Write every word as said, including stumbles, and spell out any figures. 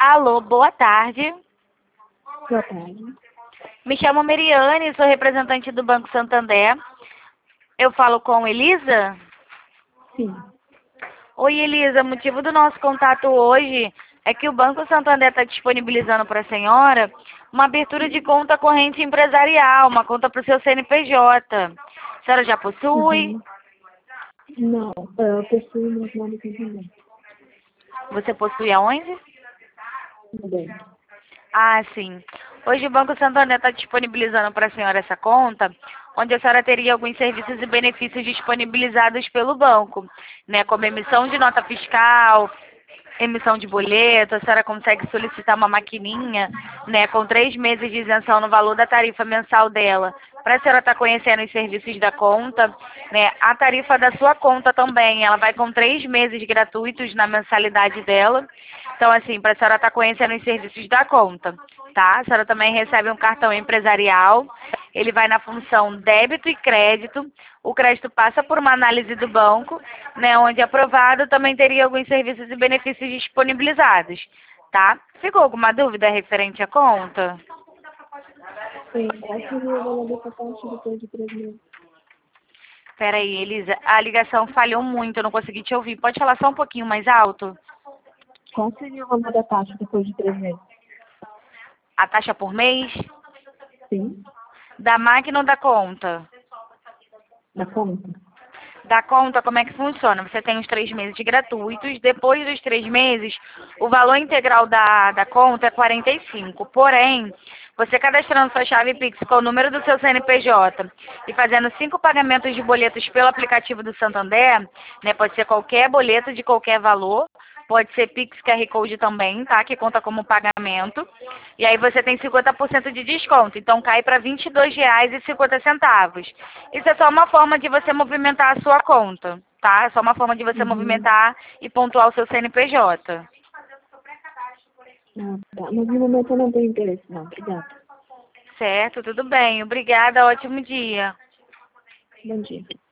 Alô, boa tarde. Boa tarde. Me chamo Meriane, sou representante do Banco Santander. Eu falo com Elisa? Sim. Oi, Elisa. O motivo do nosso contato hoje é que o Banco Santander está disponibilizando para a senhora uma abertura de conta corrente empresarial, uma conta para o seu C N P J. A senhora já possui? Uhum. Não, eu possuo mas não no Santander. Você possui aonde? Tudo bem. Ah, sim. Hoje o Banco Santander está disponibilizando para a senhora essa conta, onde a senhora teria alguns serviços e benefícios disponibilizados pelo banco, né? Como emissão de nota fiscal, emissão de boleto, a senhora consegue solicitar uma maquininha, né, com três meses de isenção no valor da tarifa mensal dela, para a senhora estar conhecendo os serviços da conta, né, a tarifa da sua conta também, ela vai com três meses gratuitos na mensalidade dela, então assim, para a senhora estar conhecendo os serviços da conta, tá? A senhora também recebe um cartão empresarial, ele vai na função débito e crédito, o crédito passa por uma análise do banco, né, onde aprovado também teria alguns serviços e benefícios disponibilizados, tá? Ficou alguma dúvida referente à conta? Sim, qual seria o valor dessa taxa depois de três meses? Peraí, Elisa, a ligação falhou muito, eu não consegui te ouvir. Pode falar só um pouquinho mais alto? Qual seria o valor da taxa depois de três meses? A taxa por mês? Sim. Da máquina ou da conta? Da conta? Da conta, como é que funciona? Você tem os três meses gratuitos, depois dos três meses, o valor integral da, da conta é quarenta e cinco. Porém, você cadastrando sua chave Pix com o número do seu C N P J e fazendo cinco pagamentos de boletos pelo aplicativo do Santander, né, pode ser qualquer boleto de qualquer valor, pode ser Pix Q R Code também, tá? Que conta como pagamento. E aí você tem cinquenta por cento de desconto. Então cai para vinte e dois reais e cinquenta centavos. Isso é só uma forma de você movimentar a sua conta, tá? É só uma forma de você Uhum. movimentar e pontuar o seu C N P J. Ah, tá. Mas no momento eu não tenho interesse, não. Obrigada. Certo? Tudo bem. Obrigada. Ótimo dia. Bom dia.